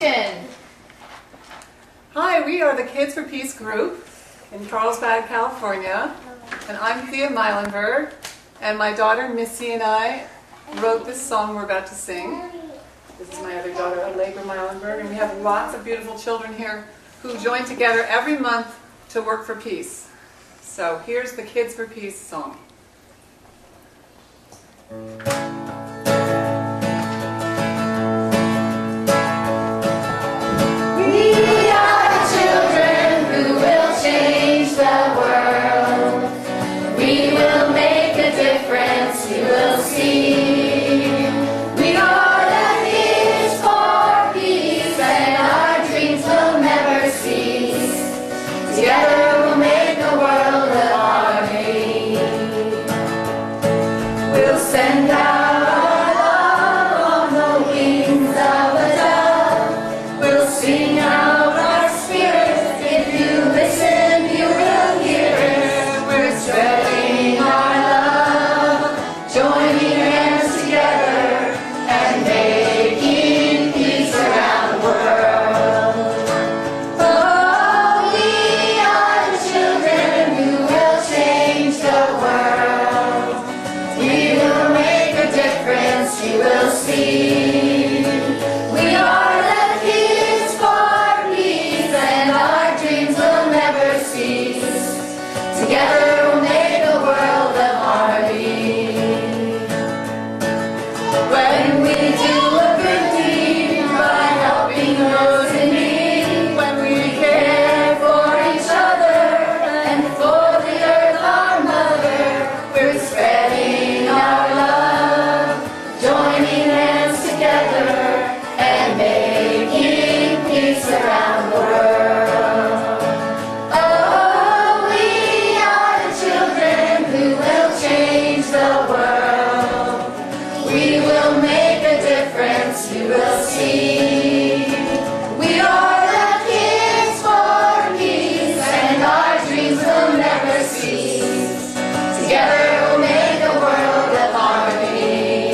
Hi, we are the Kids for Peace group in Carlsbad, California, and I'm Thea Meilenberg, and my daughter Missy and I wrote this song we're about to sing. This is my other daughter, Allegra Meilenberg, and we have lots of beautiful children here who join together every month to work for peace. So here's the Kids for Peace song. Together we'll make a world of harmony. We'll send out our love on the wings of a dove. We'll sing out our spirit. If you listen, you will hear it. We're spreading our love, joining hands together and making peace around the world. You will see. We are the kids for peace, and our dreams will never cease. Together we'll make a world of harmony. When we do a good deed by helping those in need, when we care for each other and for the earth, our mother, we're spreading our love, joining hands together and making peace around the world. Oh, we are the children who will change the world. We will make a difference, you will see. We are the kids for peace, and our dreams will never cease. Together we'll make a world of harmony.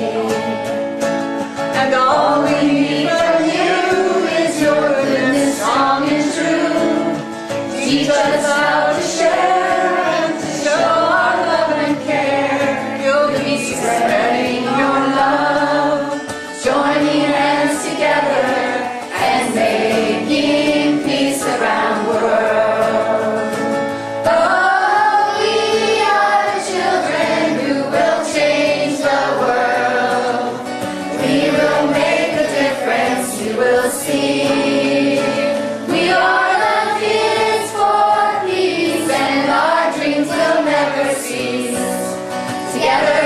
And all we need from you is your goodness, strong and true. Teach us how to share and to show our love and care. You'll be spreading your love, joining hands together and making peace around the world. Oh, we are the children who will change the world. We will make a difference, you will see. We are the kids for peace, and our dreams will never cease. Together